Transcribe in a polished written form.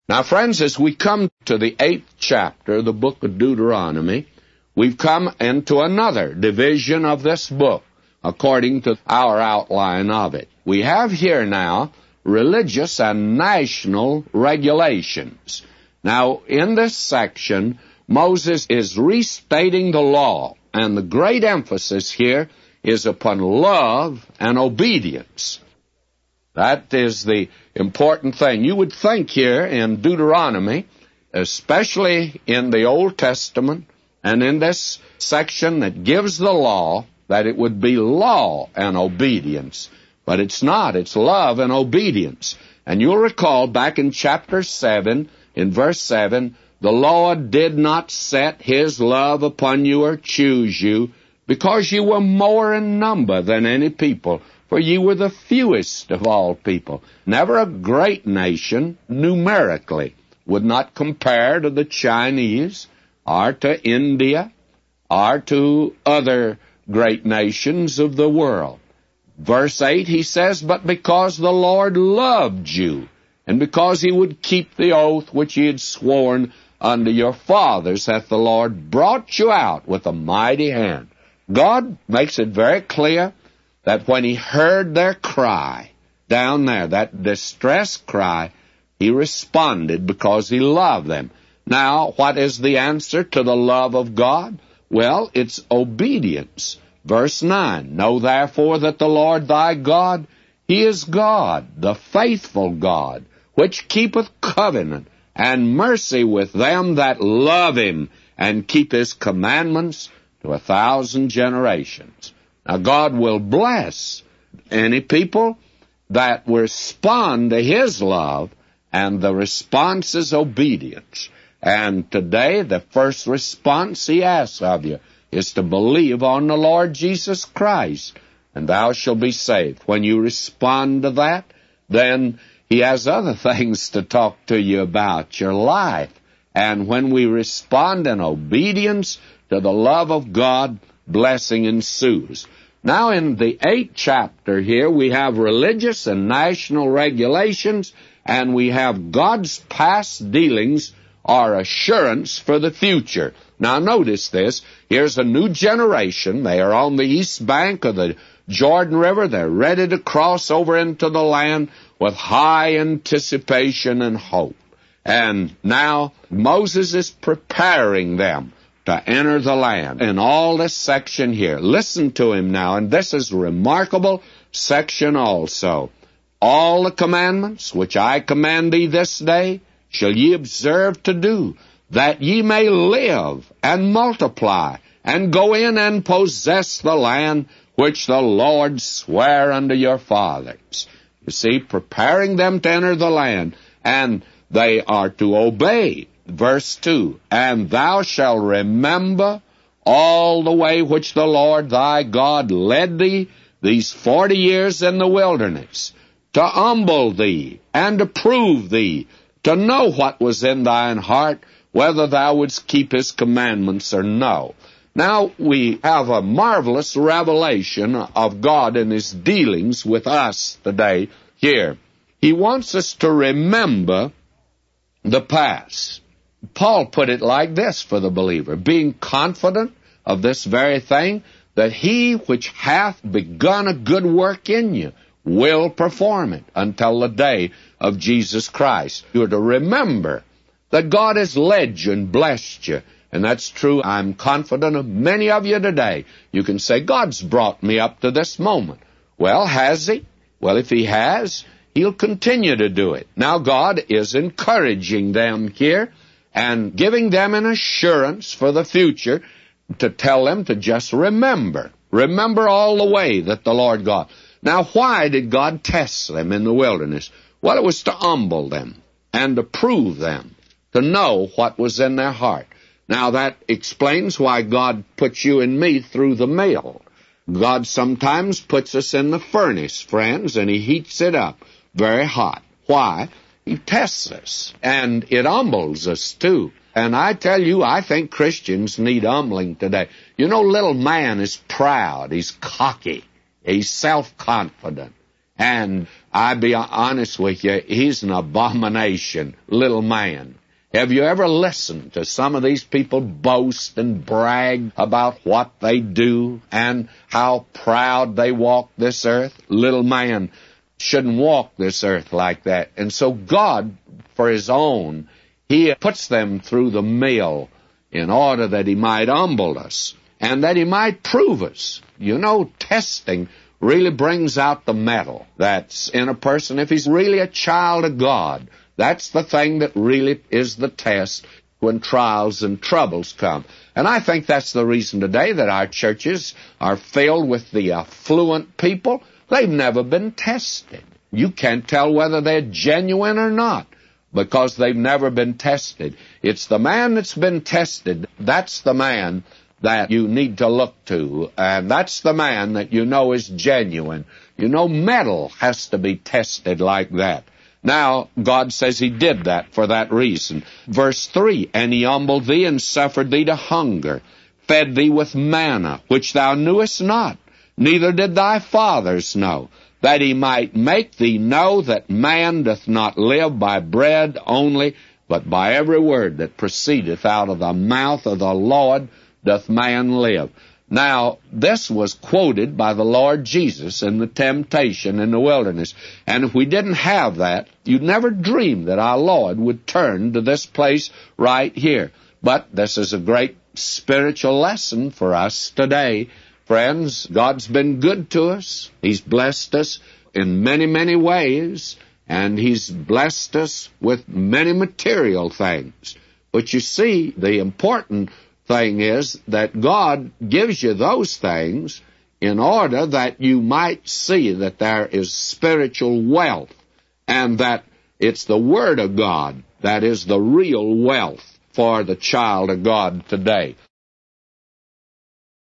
Now, friends, as we come to the 8th chapter of the book of Deuteronomy, we've come into another division of this book, according to our outline of it. We have here now religious and national regulations. Now, in this section, Moses is restating the law, and the great emphasis here is upon love and obedience. That is the important thing. You would think here in Deuteronomy, especially in the Old Testament, and in this section that gives the law, that it would be law and obedience. But it's not. It's love and obedience. And you'll recall back in chapter 7, in verse 7, the Lord did not set his love upon you or choose you, because you were more in number than any people, for you were the fewest of all people. Never a great nation, numerically, would not compare to the Chinese, or to India, or to other great nations of the world. Verse 8, he says, but because the Lord loved you, and because he would keep the oath which he had sworn unto your fathers, hath the Lord brought you out with a mighty hand. God makes it very clear that when he heard their cry down there, that distress cry, he responded because he loved them. Now, what is the answer to the love of God? Well, it's obedience. Verse 9, know therefore that the Lord thy God, he is God, the faithful God, which keepeth covenant and mercy with them that love him, and keep his commandments to 1,000 generations. Now, God will bless any people that respond to his love, and the response is obedience. And today, the first response he asks of you is to believe on the Lord Jesus Christ, and thou shalt be saved. When you respond to that, then he has other things to talk to you about, your life. And when we respond in obedience to the love of God, blessing ensues. Now, in the 8th chapter here, we have religious and national regulations, and we have God's past dealings or assurance for the future. Now, notice this. Here's a new generation. They are on the east bank of the Jordan River. They're ready to cross over into the land with high anticipation and hope. And now Moses is preparing them to enter the land. In all this section here, listen to him now, and this is a remarkable section also. All the commandments which I command thee this day shall ye observe to do, that ye may live and multiply, and go in and possess the land which the Lord sware unto your fathers. You see, preparing them to enter the land, and they are to obey. Verse 2, and thou shalt remember all the way which the Lord thy God led thee these 40 years in the wilderness, to humble thee, and to prove thee, to know what was in thine heart, whether thou wouldst keep his commandments or no. Now we have a marvelous revelation of God and his dealings with us today here. He wants us to remember the past. Paul put it like this for the believer, being confident of this very thing, that he which hath begun a good work in you will perform it until the day of Jesus Christ. You are to remember that God has led you and blessed you. And that's true. I'm confident of many of you today. You can say, God's brought me up to this moment. Well, has he? Well, if he has, he'll continue to do it. Now, God is encouraging them here and giving them an assurance for the future to tell them to just remember. Remember all the way that the Lord God. Now, why did God test them in the wilderness? Well, it was to humble them and to prove them, to know what was in their heart. Now, that explains why God puts you and me through the mill. God sometimes puts us in the furnace, friends, and he heats it up very hot. Why? He tests us, and it humbles us, too. And I tell you, I think Christians need humbling today. You know, little man is proud. He's cocky. He's self-confident. And I'll be honest with you, he's an abomination, little man. Have you ever listened to some of these people boast and brag about what they do and how proud they walk this earth? Little man shouldn't walk this earth like that. And so God, for his own, he puts them through the mill in order that he might humble us and that he might prove us. You know, testing really brings out the metal that's in a person. If he's really a child of God, that's the thing that really is the test when trials and troubles come. And I think that's the reason today that our churches are filled with the affluent people. They've never been tested. You can't tell whether they're genuine or not because they've never been tested. It's the man that's been tested. That's the man that you need to look to, and that's the man that you know is genuine. You know, metal has to be tested like that. Now, God says he did that for that reason. Verse 3, and he humbled thee and suffered thee to hunger, fed thee with manna, which thou knewest not, neither did thy fathers know, that he might make thee know that man doth not live by bread only, but by every word that proceedeth out of the mouth of the Lord doth man live. Now, this was quoted by the Lord Jesus in the temptation in the wilderness. And if we didn't have that, you'd never dream that our Lord would turn to this place right here. But this is a great spiritual lesson for us today. Friends, God's been good to us. He's blessed us in many, many ways. And he's blessed us with many material things. But you see, the important thing is that God gives you those things in order that you might see that there is spiritual wealth and that it's the Word of God that is the real wealth for the child of God today.